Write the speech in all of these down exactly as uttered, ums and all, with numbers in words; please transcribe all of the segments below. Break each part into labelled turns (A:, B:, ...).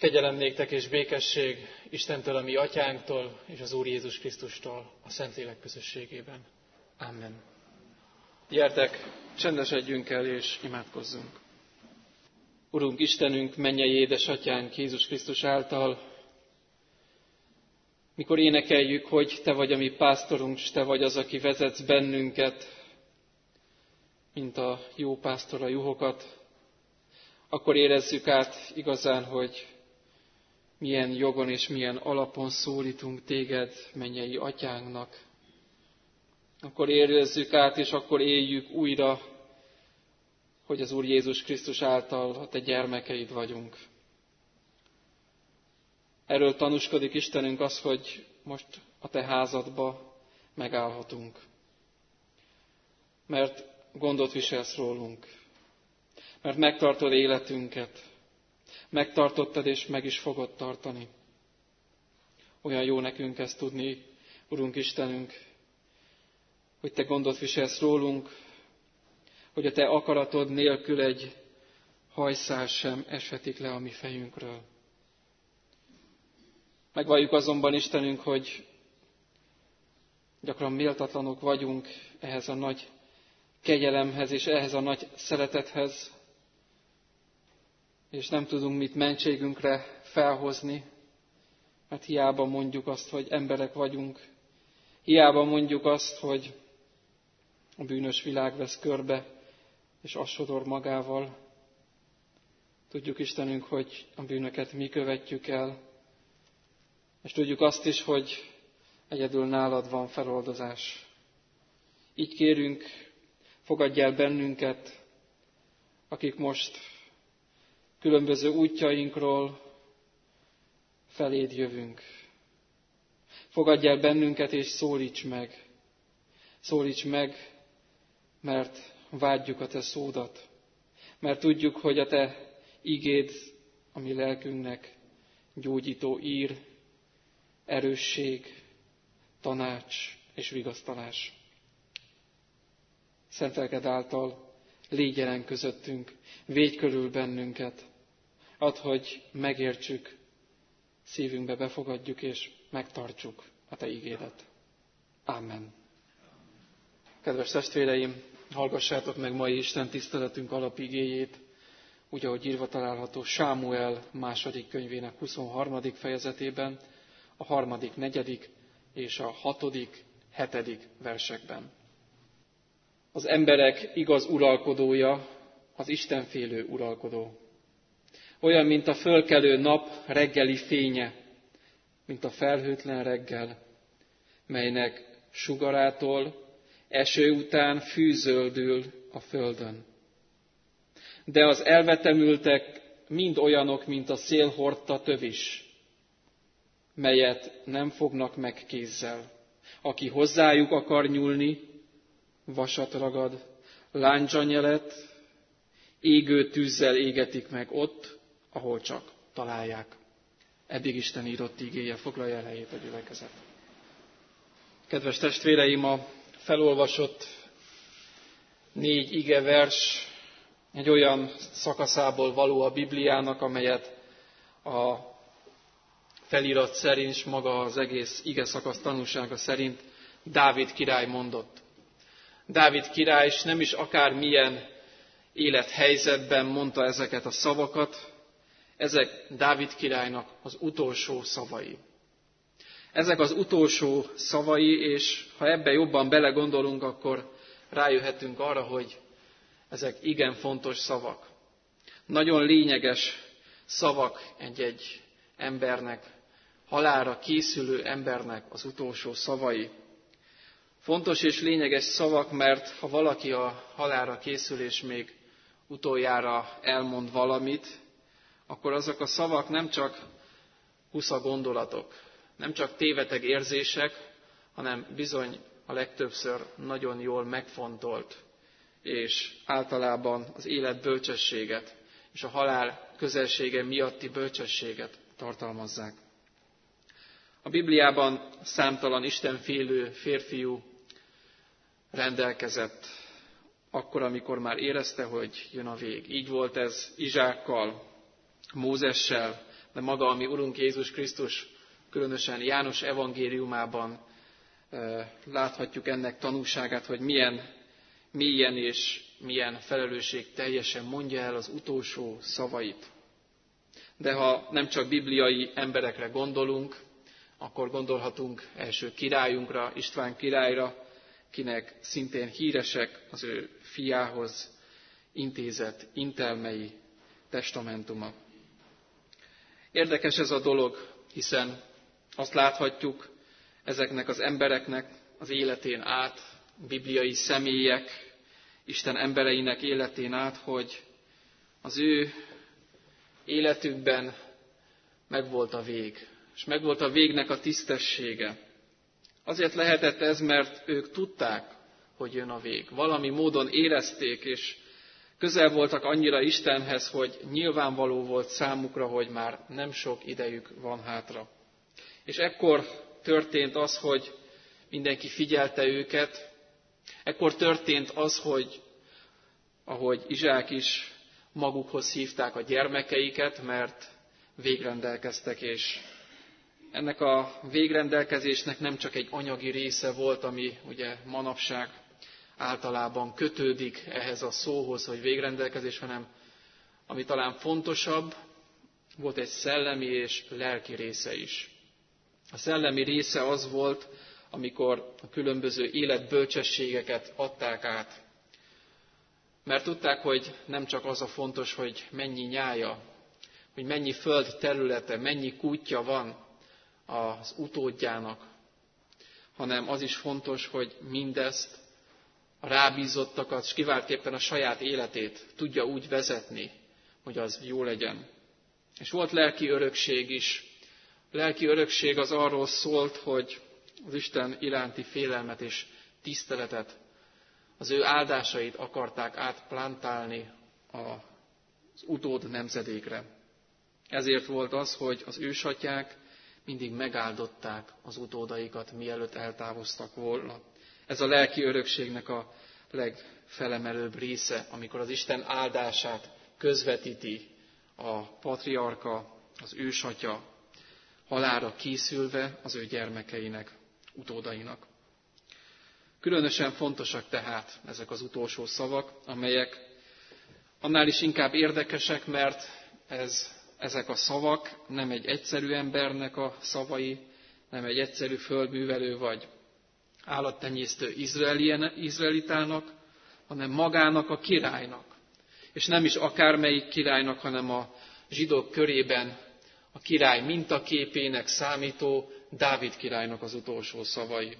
A: Kegyelem néktek és békesség Istentől, a mi atyánktól, és az Úr Jézus Krisztustól a Szentlélek közösségében. Amen. Gyertek, csendesedjünk el és imádkozzunk. Urunk Istenünk, mennyei édesatyánk Jézus Krisztus által, mikor énekeljük, hogy Te vagy a mi pásztorunk, s Te vagy az, aki vezetsz bennünket, mint a jó pásztor a juhokat, akkor érezzük át igazán, hogy milyen jogon és milyen alapon szólítunk Téged, mennyei atyánknak. Akkor érezzük át, és akkor éljük újra, hogy az Úr Jézus Krisztus által a Te gyermekeid vagyunk. Erről tanúskodik Istenünk az, hogy most a Te házadba megállhatunk. Mert gondot viselsz rólunk. Mert megtartod életünket. Megtartottad és meg is fogod tartani. Olyan jó nekünk ezt tudni, Urunk Istenünk, hogy Te gondot viselsz rólunk, hogy a Te akaratod nélkül egy hajszál sem eshetik le a mi fejünkről. Megvalljuk azonban, Istenünk, hogy gyakran méltatlanok vagyunk ehhez a nagy kegyelemhez és ehhez a nagy szeretethez, és nem tudunk mit mentségünkre felhozni, mert hiába mondjuk azt, hogy emberek vagyunk, hiába mondjuk azt, hogy a bűnös világ vesz körbe, és azt sodor magával. Tudjuk, Istenünk, hogy a bűnöket mi követjük el, és tudjuk azt is, hogy egyedül nálad van feloldozás. Így kérünk, fogadj el bennünket, akik most különböző útjainkról feléd jövünk. Fogadj el bennünket, és szólíts meg. Szólíts meg, mert vágyjuk a Te szódat. Mert tudjuk, hogy a Te igéd a mi lelkünknek gyógyító ír, erősség, tanács és vigasztalás. Szent lelked által légy jelen közöttünk, védj körül bennünket, add, hogy megértsük, szívünkbe befogadjuk és megtartsuk a Te igédet. Amen. Kedves testvéreim, hallgassátok meg mai Isten tiszteletünk alapigéjét, úgy, ahogy írva található Sámuel második könyvének huszonharmadik fejezetében, a harmadik, negyedik és a hatodik, hetedik versekben. Az emberek igaz uralkodója az istenfélő uralkodó. Olyan, mint a fölkelő nap reggeli fénye, mint a felhőtlen reggel, melynek sugarától eső után fűzöldül a földön. De az elvetemültek mind olyanok, mint a szél hordta tövis, melyet nem fognak meg kézzel. Aki hozzájuk akar nyúlni, vasat ragad, lándzsanyelet, égő tűzzel égetik meg ott, ahol csak találják. Eddig Isten írott igéje, foglalja el helyét a gyülekezet. Kedves testvéreim, a felolvasott négy igevers egy olyan szakaszából való a Bibliának, amelyet a felirat szerint, és maga az egész ige szakasz tanúsága szerint Dávid király mondott. Dávid király is nem is akármilyen élethelyzetben mondta ezeket a szavakat, ezek Dávid királynak az utolsó szavai. Ezek az utolsó szavai, és ha ebbe jobban belegondolunk, akkor rájöhetünk arra, hogy ezek igen fontos szavak. Nagyon lényeges szavak egy-egy embernek, halálra készülő embernek az utolsó szavai. Fontos és lényeges szavak, mert ha valaki a halálra készül és még utoljára elmond valamit, akkor azok a szavak nem csak husza gondolatok, nem csak téveteg érzések, hanem bizony a legtöbbször nagyon jól megfontolt, és általában az élet bölcsességet és a halál közelsége miatti bölcsességet tartalmazzák. A Bibliában számtalan istenfélő férfiú rendelkezett akkor, amikor már érezte, hogy jön a vég. Így volt ez Izsákkal, Mózessel, de maga a mi Urunk Jézus Krisztus, különösen János evangéliumában láthatjuk ennek tanúságát, hogy milyen mélyen és milyen felelősség teljesen mondja el az utolsó szavait. De ha nem csak bibliai emberekre gondolunk, akkor gondolhatunk első királyunkra, István királyra, kinek szintén híresek az ő fiához intézett intelmei, testamentuma. Érdekes ez a dolog, hiszen azt láthatjuk ezeknek az embereknek az életén át, bibliai személyek, Isten embereinek életén át, hogy az ő életükben megvolt a vég, és megvolt a végnek a tisztessége. Azért lehetett ez, mert ők tudták, hogy jön a vég. Valami módon érezték, és közel voltak annyira Istenhez, hogy nyilvánvaló volt számukra, hogy már nem sok idejük van hátra. És ekkor történt az, hogy mindenki figyelte őket, ekkor történt az, hogy ahogy Izsák is, magukhoz hívták a gyermekeiket, mert végrendelkeztek, és ennek a végrendelkezésnek nem csak egy anyagi része volt, ami ugye manapság általában kötődik ehhez a szóhoz, hogy végrendelkezés, hanem ami talán fontosabb, volt egy szellemi és lelki része is. A szellemi része az volt, amikor a különböző életbölcsességeket adták át. Mert tudták, hogy nem csak az a fontos, hogy mennyi nyája, hogy mennyi föld területe, mennyi kútja van az utódjának, hanem az is fontos, hogy mindezt a rábízottakat, és kiváltképpen a saját életét tudja úgy vezetni, hogy az jó legyen. És volt lelki örökség is. A lelki örökség az arról szólt, hogy az Isten iránti félelmet és tiszteletet, az ő áldásait akarták átplantálni az utód nemzedékre. Ezért volt az, hogy az ősatyák mindig megáldották az utódaikat, mielőtt eltávoztak volna. Ez a lelki örökségnek a legfelemelőbb része, amikor az Isten áldását közvetíti a patriarka, az ősatya, halálra készülve az ő gyermekeinek, utódainak. Különösen fontosak tehát ezek az utolsó szavak, amelyek annál is inkább érdekesek, mert ez, ezek a szavak nem egy egyszerű embernek a szavai, nem egy egyszerű földművelő vagy állattenyésztő izraelitának, hanem magának a királynak. És nem is akármelyik királynak, hanem a zsidók körében a király mintaképének számító Dávid királynak az utolsó szavai.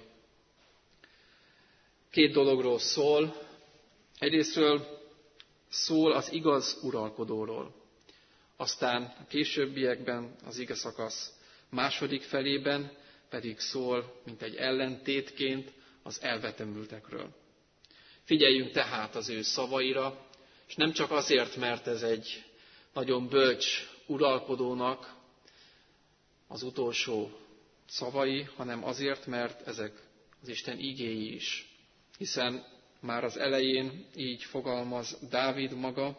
A: Két dologról szól. Egyrésztről szól az igaz uralkodóról. Aztán a későbbiekben az ige szakasz második felében pedig szól, mint egy ellentétként az elvetemültekről. Figyeljünk tehát az ő szavaira, és nem csak azért, mert ez egy nagyon bölcs uralkodónak az utolsó szavai, hanem azért, mert ezek az Isten igéi is. Hiszen már az elején így fogalmaz Dávid maga,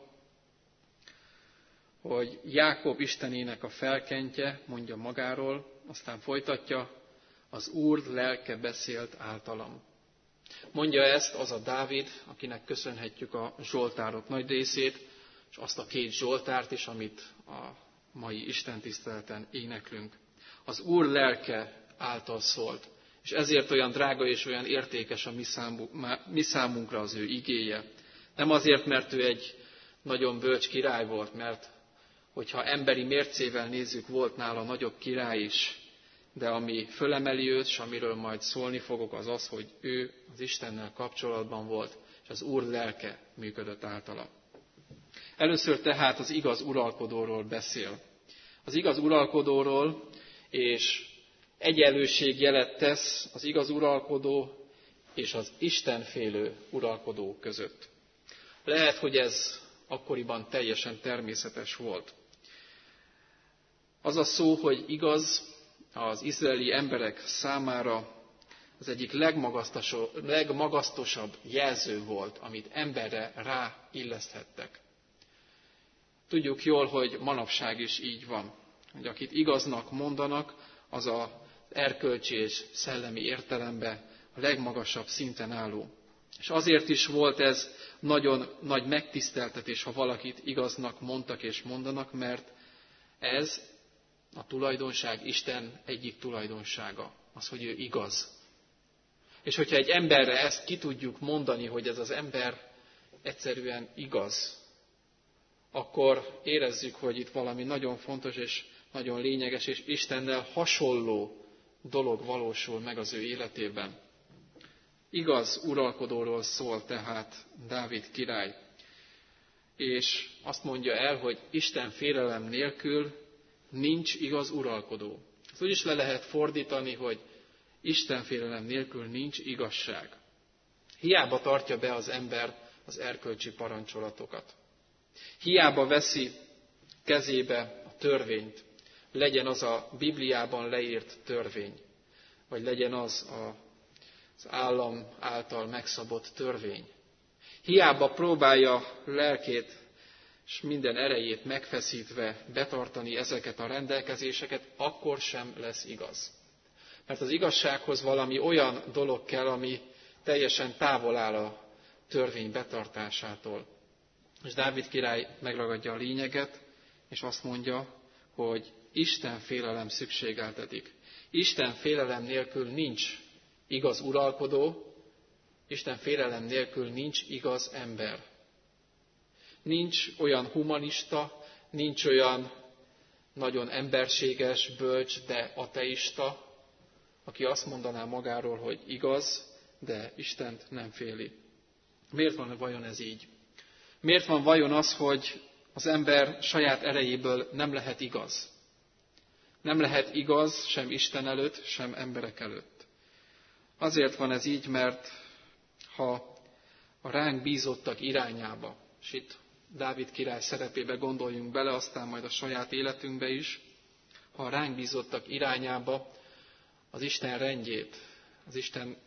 A: hogy Jákob Istenének a felkentje, mondja magáról, aztán folytatja, az Úr lelke beszélt általam. Mondja ezt az a Dávid, akinek köszönhetjük a zsoltárok nagy részét, és azt a két zsoltárt is, amit a mai istentiszteleten éneklünk. Az Úr lelke által szólt, és ezért olyan drága és olyan értékes a mi, számú, mi számunkra az ő igéje. Nem azért, mert ő egy nagyon bölcs király volt, mert hogyha emberi mércével nézzük, volt nála nagyobb király is, de ami fölemeli őt, és amiről majd szólni fogok, az az, hogy ő az Istennel kapcsolatban volt, és az Úr lelke működött általa. Először tehát az igaz uralkodóról beszél. Az igaz uralkodóról, és egyenlőség jelet tesz az igaz uralkodó és az istenfélő uralkodó között. Lehet, hogy ez akkoriban teljesen természetes volt. Az a szó, hogy igaz, az izraeli emberek számára az egyik legmagasztosabb jelző volt, amit emberre ráilleszthettek. Tudjuk jól, hogy manapság is így van, hogy akit igaznak mondanak, az az erkölcsi és szellemi értelemben a legmagasabb szinten álló. És azért is volt ez nagyon nagy megtiszteltetés, ha valakit igaznak mondtak és mondanak, mert ez a tulajdonság Isten egyik tulajdonsága, az, hogy ő igaz. És hogyha egy emberre ezt ki tudjuk mondani, hogy ez az ember egyszerűen igaz, akkor érezzük, hogy itt valami nagyon fontos és nagyon lényeges, és Istennel hasonló dolog valósul meg az ő életében. Igaz uralkodóról szól tehát Dávid király, és azt mondja el, hogy Isten félelem nélkül nincs igaz uralkodó. Ezt úgy is le lehet fordítani, hogy Isten félelem nélkül nincs igazság. Hiába tartja be az ember az erkölcsi parancsolatokat. Hiába veszi kezébe a törvényt, legyen az a Bibliában leírt törvény, vagy legyen az a, az állam által megszabott törvény. Hiába próbálja lelkét és minden erejét megfeszítve betartani ezeket a rendelkezéseket, akkor sem lesz igaz. Mert az igazsághoz valami olyan dolog kell, ami teljesen távol áll a törvény betartásától. És Dávid király megragadja a lényeget, és azt mondja, hogy Isten félelem szükségeltetik. Isten félelem nélkül nincs igaz uralkodó, Isten félelem nélkül nincs igaz ember. Nincs olyan humanista, nincs olyan nagyon emberséges, bölcs, de ateista, aki azt mondaná magáról, hogy igaz, de Istent nem féli. Miért van vajon ez így? Miért van vajon az, hogy az ember saját erejéből nem lehet igaz? Nem lehet igaz sem Isten előtt, sem emberek előtt. Azért van ez így, mert ha a ránk bízottak irányába, és itt Dávid király szerepébe gondoljunk bele, aztán majd a saját életünkbe is, ha a ránk bízottak irányába az Isten rendjét, az Isten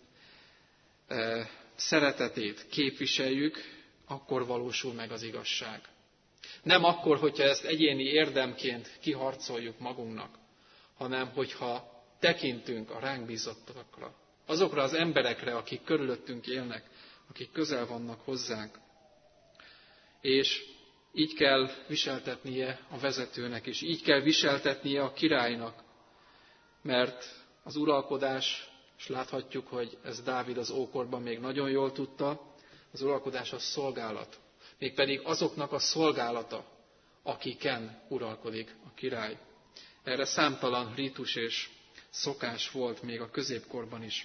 A: e, szeretetét képviseljük, akkor valósul meg az igazság. Nem akkor, hogyha ezt egyéni érdemként kiharcoljuk magunknak, hanem hogyha tekintünk a ránk bízottakra, azokra az emberekre, akik körülöttünk élnek, akik közel vannak hozzánk. És így kell viseltetnie a vezetőnek, és így kell viseltetnie a királynak, mert az uralkodás, és láthatjuk, hogy ez Dávid az ókorban még nagyon jól tudta, az uralkodás a szolgálat. Mégpedig azoknak a szolgálata, akiken uralkodik a király. Erre számtalan rítus és szokás volt még a középkorban is.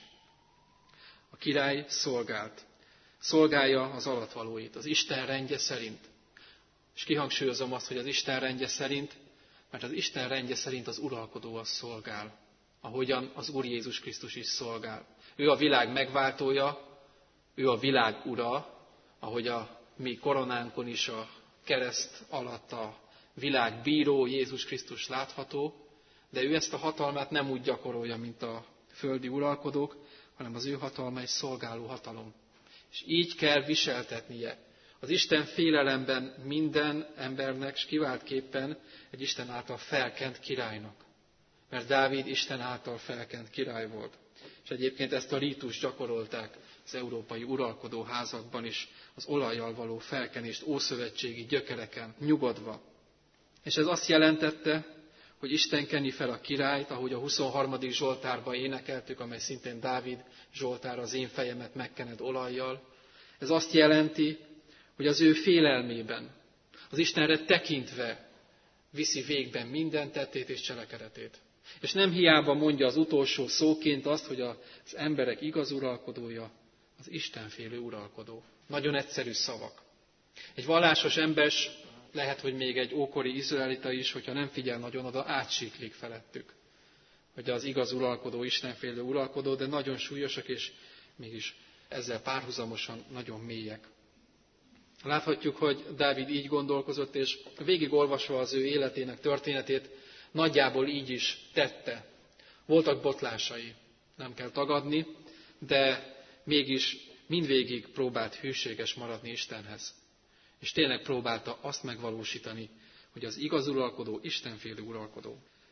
A: A király szolgált. Szolgálja az alatvalóit, az Isten rendje szerint. És kihangsúlyozom azt, hogy az Isten rendje szerint, mert az Isten rendje szerint az uralkodó az szolgál, ahogyan az Úr Jézus Krisztus is szolgál. Ő a világ megváltója, ő a világ ura, ahogy a mi koronánkon is a kereszt alatt a világ bíró Jézus Krisztus látható, de ő ezt a hatalmát nem úgy gyakorolja, mint a földi uralkodók, hanem az ő hatalma egy szolgáló hatalom. És így kell viseltetnie az Isten félelemben minden embernek, és kiváltképpen egy Isten által felkent királynak. Mert Dávid Isten által felkent király volt. És egyébként ezt a rítust gyakorolták az európai uralkodó házakban is, az olajjal való felkenést ószövetségi gyökereken nyugodva. És ez azt jelentette, hogy Isten keni fel a királyt, ahogy a huszonharmadik Zsoltárban énekeltük, amely szintén Dávid Zsoltár, az én fejemet megkened olajjal. Ez azt jelenti, hogy az ő félelmében, az Istenre tekintve viszi végben minden tettét és cselekedetét. És nem hiába mondja az utolsó szóként azt, hogy az emberek igaz uralkodója, az istenfélő uralkodó. Nagyon egyszerű szavak. Egy vallásos ember, lehet, hogy még egy ókori izraelita is, hogyha nem figyel nagyon oda, átsiklik felettük. Hogy az igaz uralkodó, istenfélő uralkodó, de nagyon súlyosak, és mégis ezzel párhuzamosan nagyon mélyek. Láthatjuk, hogy Dávid így gondolkozott, és végigolvasva az ő életének történetét, nagyjából így is tette. Voltak botlásai, nem kell tagadni, de mégis mindvégig próbált hűséges maradni Istenhez. És tényleg próbálta azt megvalósítani, hogy az igaz uralkodó, istenfélő uralkodó.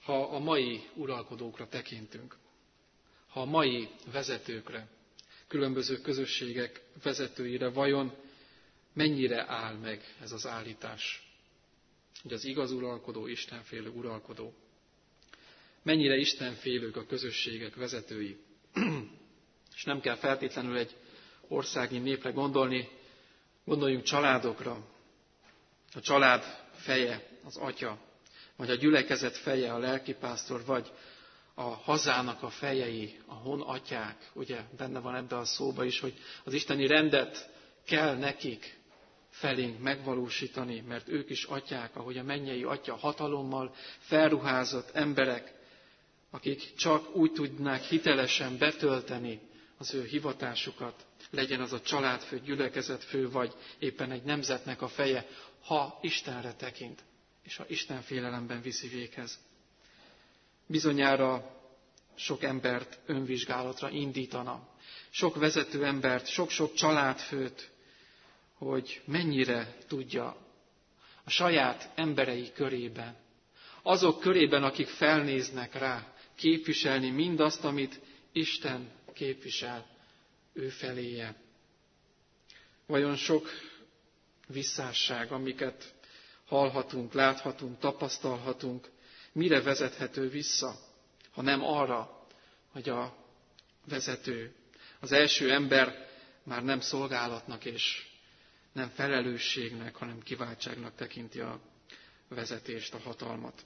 A: Ha a mai uralkodókra tekintünk, ha a mai vezetőkre, különböző közösségek vezetőire, vajon mennyire áll meg ez az állítás, hogy az igaz uralkodó, istenfélő uralkodó? Mennyire istenfélők a közösségek vezetői? És nem kell feltétlenül egy országi népre gondolni, gondoljunk családokra. A család feje az atya, vagy a gyülekezet feje a lelkipásztor, vagy a hazának a fejei, a honatyák. Ugye benne van ebbe a szóba is, hogy az isteni rendet kell nekik felénk megvalósítani, mert ők is atyák, ahogy a mennyei atya, hatalommal felruházott emberek, akik csak úgy tudnák hitelesen betölteni az ő hivatásukat, legyen az a családfő, gyülekezetfő, vagy éppen egy nemzetnek a feje, ha Istenre tekint, és ha Isten félelemben viszi véghez. Bizonyára sok embert önvizsgálatra indítana, sok vezető embert, sok-sok családfőt, hogy mennyire tudja a saját emberei körében, azok körében, akik felnéznek rá, képviselni mindazt, amit Isten képvisel ő feléje. Vajon sok visszásság, amiket hallhatunk, láthatunk, tapasztalhatunk, mire vezethető vissza, ha nem arra, hogy a vezető, az első ember már nem szolgálatnak és nem felelősségnek, hanem kiváltságnak tekinti a vezetést, a hatalmat.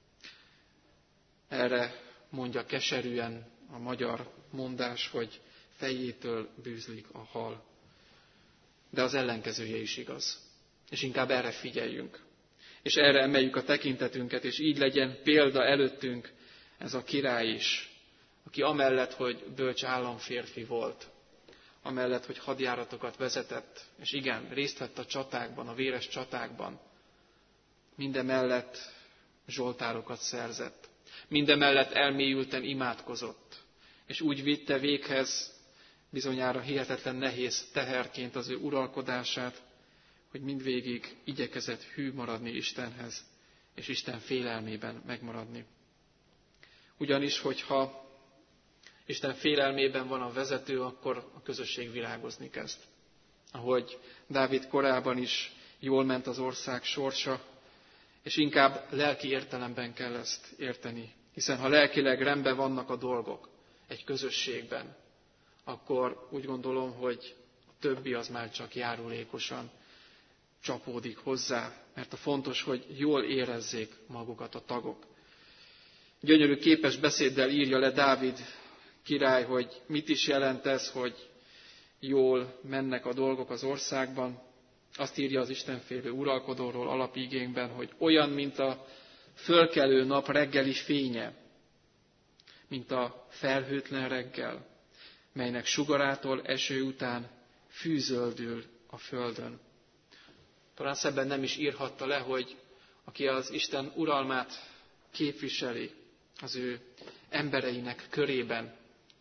A: Erre mondja keserűen a magyar mondás, hogy fejétől bűzlik a hal. De az ellenkezője is igaz. És inkább erre figyeljünk. És erre emeljük a tekintetünket, és így legyen példa előttünk ez a király is, aki amellett, hogy bölcs államférfi volt, amellett, hogy hadjáratokat vezetett, és igen, részt vett a csatákban, a véres csatákban, mindemellett zsoltárokat szerzett, mindemellett elmélyülten imádkozott, és úgy vitte véghez bizonyára hihetetlen nehéz teherként az ő uralkodását, hogy mindvégig igyekezett hű maradni Istenhez, és Isten félelmében megmaradni. Ugyanis, hogyha Isten félelmében van a vezető, akkor a közösség virágozni kezd. Ahogy Dávid korában is jól ment az ország sorsa, és inkább lelki értelemben kell ezt érteni. Hiszen ha lelkileg rendben vannak a dolgok egy közösségben, akkor úgy gondolom, hogy a többi az már csak járulékosan csapódik hozzá, mert a fontos, hogy jól érezzék magukat a tagok. Gyönyörű képes beszéddel írja le Dávid király, hogy mit is jelent ez, hogy jól mennek a dolgok az országban. Azt írja az istenfélő uralkodóról alapigénkben, hogy olyan, mint a fölkelő nap reggeli fénye, mint a felhőtlen reggel, melynek sugarától eső után fűzöldül a földön. Talán szebben nem is írhatta le, hogy aki az Isten uralmát képviseli az ő embereinek körében,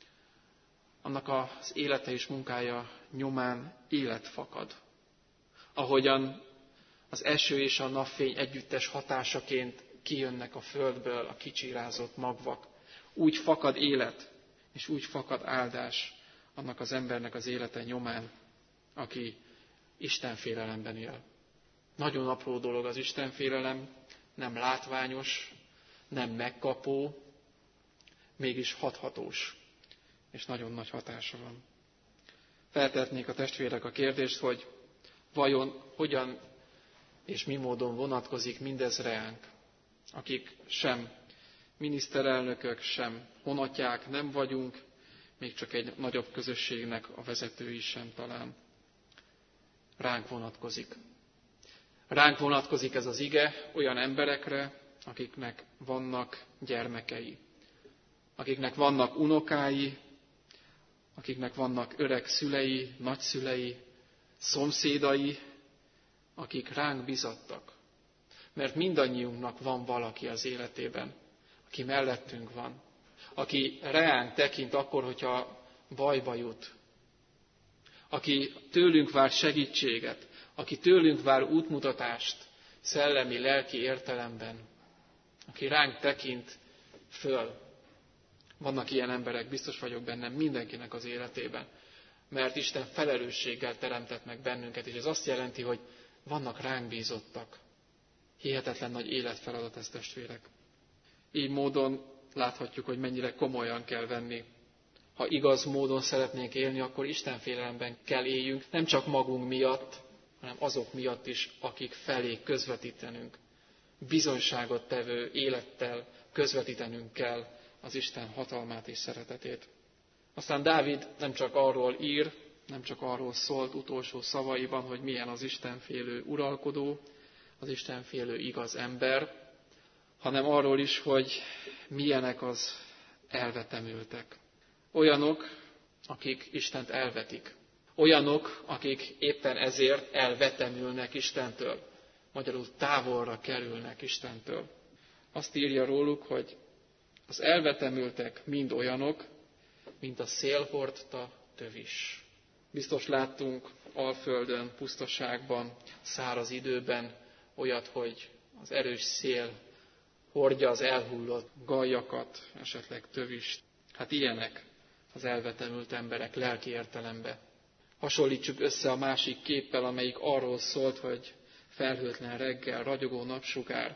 A: annak az élete és munkája nyomán élet fakad. Ahogyan az eső és a napfény együttes hatásaként kijönnek a földből a kicsírázott magvak, úgy fakad élet, és úgy fakad áldás annak az embernek az élete nyomán, aki istenfélelemben él. Nagyon apró dolog az istenfélelem, nem látványos, nem megkapó, mégis hathatós, és nagyon nagy hatása van. Feltetnék a testvérek a kérdést, hogy vajon hogyan és mi módon vonatkozik mindez reánk, akik sem miniszterelnökök, sem honatyák nem vagyunk, még csak egy nagyobb közösségnek a vezetői sem talán. Ránk vonatkozik. Ránk vonatkozik ez az ige olyan emberekre, akiknek vannak gyermekei, akiknek vannak unokái, akiknek vannak öreg szülei, nagyszülei, szomszédai, akik ránk bizattak. Mert mindannyiunknak van valaki az életében, aki mellettünk van, aki reánk tekint akkor, hogyha bajba jut, aki tőlünk vár segítséget, aki tőlünk vár útmutatást szellemi, lelki értelemben, aki ránk tekint föl. Vannak ilyen emberek, biztos vagyok benne mindenkinek az életében, mert Isten felelősséggel teremtett meg bennünket, és ez azt jelenti, hogy vannak ránk bízottak. Hihetetlen nagy életfeladat ez, testvérek. Így módon láthatjuk, hogy mennyire komolyan kell venni. Ha igaz módon szeretnénk élni, akkor Isten félelemben kell éljünk, nem csak magunk miatt, hanem azok miatt is, akik felé közvetítenünk. Bizonyságot tevő élettel közvetítenünk kell az Isten hatalmát és szeretetét. Aztán Dávid nem csak arról ír, nem csak arról szólt utolsó szavaiban, hogy milyen az istenfélő uralkodó, az istenfélő igaz ember, hanem arról is, hogy milyenek az elvetemültek. Olyanok, akik Istent elvetik. Olyanok, akik éppen ezért elvetemülnek Istentől. Magyarul távolra kerülnek Istentől. Azt írja róluk, hogy az elvetemültek mind olyanok, mint a szél hordta tövis. Biztos láttunk Alföldön, pusztaságban, száraz időben olyat, hogy az erős szél hordja az elhullott gallyakat, esetleg tövist. Hát ilyenek az elvetemült emberek lelki értelemben. Hasonlítsuk össze a másik képpel, amelyik arról szólt, hogy felhőtlen reggel, ragyogó napsugár,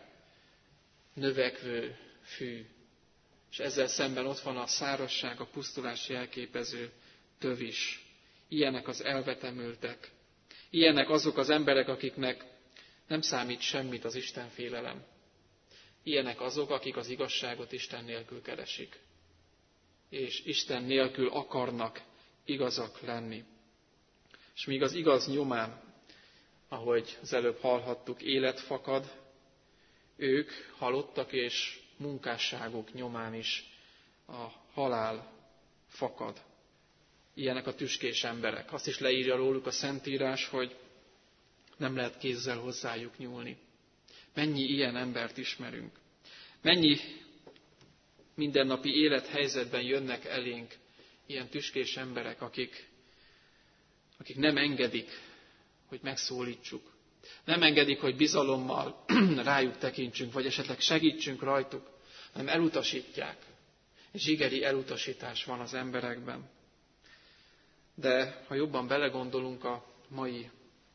A: növekvő fű, és ezzel szemben ott van a szárazság, a pusztulás jelképező tövis. Ilyenek az elvetemültek. Ilyenek azok az emberek, akiknek nem számít semmit az Isten félelem. Ilyenek azok, akik az igazságot Isten nélkül keresik. És Isten nélkül akarnak igazak lenni. És míg az igaz nyomán, ahogy az előbb hallhattuk, élet fakad, ők halottak és munkásságuk nyomán is a halál fakad. Ilyenek a tüskés emberek. Azt is leírja róluk a Szentírás, hogy nem lehet kézzel hozzájuk nyúlni. Mennyi ilyen embert ismerünk. Mennyi mindennapi élethelyzetben jönnek elénk ilyen tüskés emberek, akik, akik nem engedik, hogy megszólítsuk. Nem engedik, hogy bizalommal rájuk tekintsünk, vagy esetleg segítsünk rajtuk, hanem elutasítják. Zsigeri elutasítás van az emberekben. De ha jobban belegondolunk a mai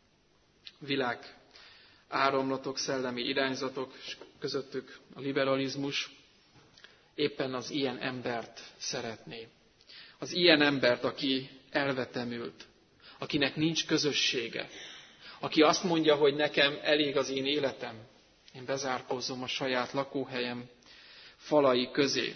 A: világ áramlatok, szellemi irányzatok, és közöttük a liberalizmus, éppen az ilyen embert szeretné. Az ilyen embert, aki elvetemült, akinek nincs közössége, aki azt mondja, hogy nekem elég az én életem, én bezárkózom a saját lakóhelyem falai közé.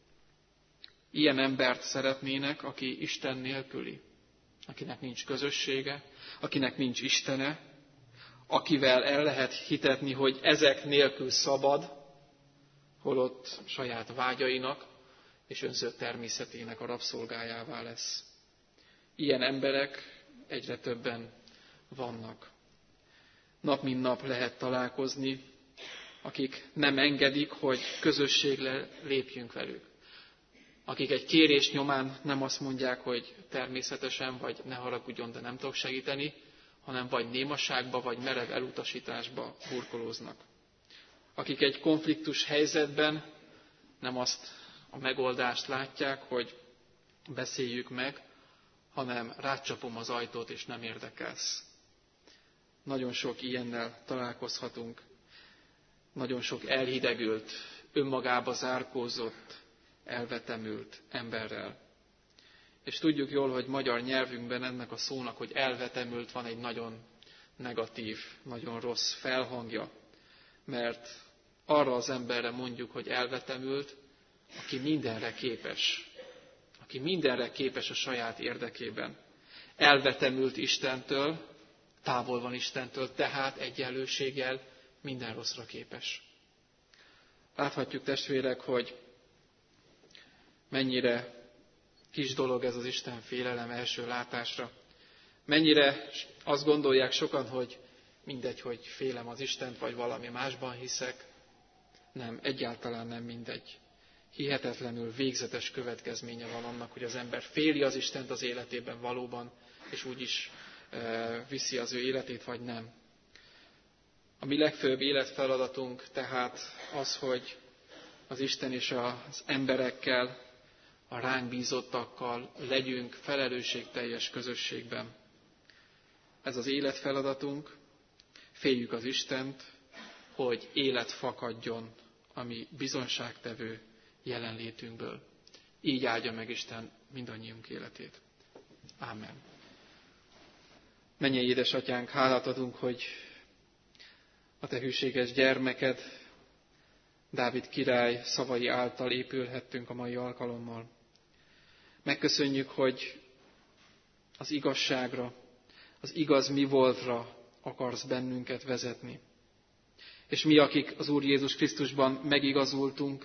A: Ilyen embert szeretnének, aki Isten nélküli, akinek nincs közössége, akinek nincs Istene, akivel el lehet hitetni, hogy ezek nélkül szabad, holott saját vágyainak és önző természetének a rabszolgájává lesz. Ilyen emberek egyre többen vannak. Nap mint nap lehet találkozni, akik nem engedik, hogy közösségre lépjünk velük. Akik egy kérés nyomán nem azt mondják, hogy természetesen, vagy ne haragudjon, de nem tudok segíteni, hanem vagy némaságba, vagy merev elutasításba burkolóznak. Akik egy konfliktus helyzetben nem azt a megoldást látják, hogy beszéljük meg, hanem rácsapom az ajtót, és nem érdekelsz. Nagyon sok ilyennel találkozhatunk. Nagyon sok elhidegült, önmagába zárkózott, elvetemült emberrel. És tudjuk jól, hogy magyar nyelvünkben ennek a szónak, hogy elvetemült, van egy nagyon negatív, nagyon rossz felhangja. Mert arra az emberre mondjuk, hogy elvetemült, aki mindenre képes. Aki mindenre képes a saját érdekében. Elvetemült Istentől, távol van Istentől, tehát egyenlőséggel minden rosszra képes. Láthatjuk, testvérek, hogy mennyire kis dolog ez az Isten félelem első látásra. Mennyire azt gondolják sokan, hogy mindegy, hogy félem az Istent, vagy valami másban hiszek. Nem, egyáltalán nem mindegy. Hihetetlenül végzetes következménye van annak, hogy az ember féli az Istent az életében valóban, és úgy is e, viszi az ő életét, vagy nem. A mi legfőbb életfeladatunk tehát az, hogy az Isten és az emberekkel, a ránk bízottakkal legyünk felelősségteljes közösségben. Ez az életfeladatunk, féljük az Istent, hogy élet fakadjon a mi bizonságtevő jelenlétünkből. Így áldja meg Isten mindannyiunk életét. Ámen. Mennyei édesatyánk, hálát adunk, hogy a te hűséges gyermeked, Dávid király szavai által épülhettünk a mai alkalommal. Megköszönjük, hogy az igazságra, az igaz mi voltra akarsz bennünket vezetni. És mi, akik az Úr Jézus Krisztusban megigazultunk,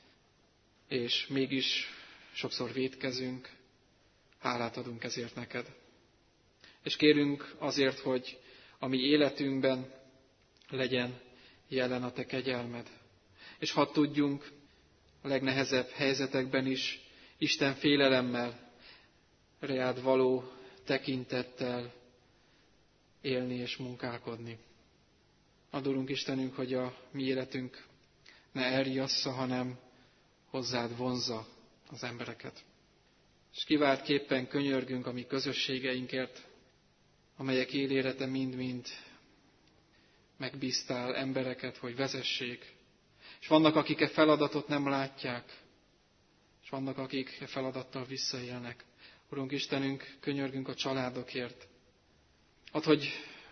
A: és mégis sokszor vétkezünk, hálát adunk ezért neked. És kérünk azért, hogy a mi életünkben legyen jelen a te kegyelmed. És hadd tudjunk a legnehezebb helyzetekben is Isten félelemmel, reád való tekintettel élni és munkálkodni. Adorunk Istenünk, hogy a mi életünk ne elriassza, hanem hozzád vonzza az embereket. És kiváltképpen könyörgünk a mi közösségeinkért, amelyek élére te mind-mind megbíztál embereket, hogy vezessék. És vannak, akik e feladatot nem látják, és vannak, akik e feladattal visszaélnek. Urunk Istenünk, könyörgünk a családokért. Add, hogy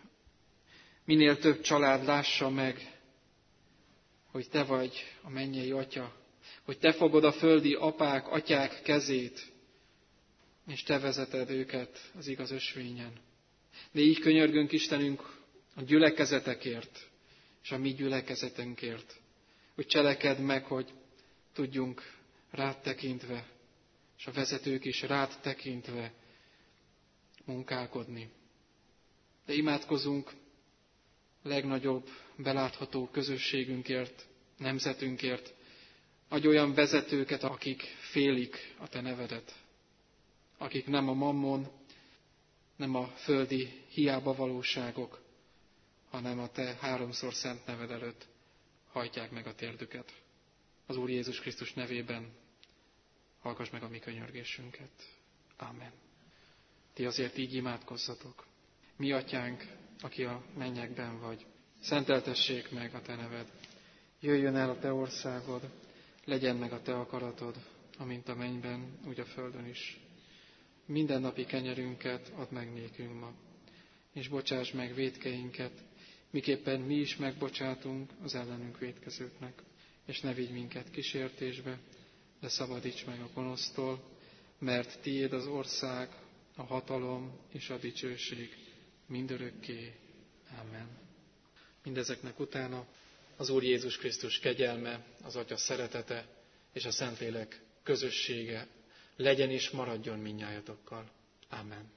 A: minél több család lássa meg, hogy te vagy a mennyei Atya, hogy te fogod a földi apák, atyák kezét, és te vezeted őket az igaz ösvényen. De így könyörgünk Istenünk a gyülekezetekért, és a mi gyülekezetünkért, hogy cselekedd meg, hogy tudjunk rád tekintve, és a vezetők is rád tekintve munkálkodni. De imádkozunk legnagyobb belátható közösségünkért, nemzetünkért, adj olyan vezetőket, akik félik a te nevedet, akik nem a mammon, nem a földi hiába valóságok, hanem a te háromszor szent neved előtt hajtják meg a térdüket. Az Úr Jézus Krisztus nevében hallgass meg a mi könyörgésünket. Amen. Ti azért így imádkozzatok. Mi atyánk, aki a mennyekben vagy, szenteltessék meg a te neved. Jöjjön el a te országod, legyen meg a te akaratod, amint a mennyben, úgy a földön is. Minden napi kenyerünket add meg nékünk ma, és bocsáss meg vétkeinket, miképpen mi is megbocsátunk az ellenünk vétkezőknek. És ne vigy minket kísértésbe, de szabadíts meg a gonosztól, mert tiéd az ország, a hatalom és a dicsőség mindörökké. Amen. Mindezeknek utána az Úr Jézus Krisztus kegyelme, az Atya szeretete és a Szentlélek közössége legyen és maradjon mindnyájatokkal. Amen.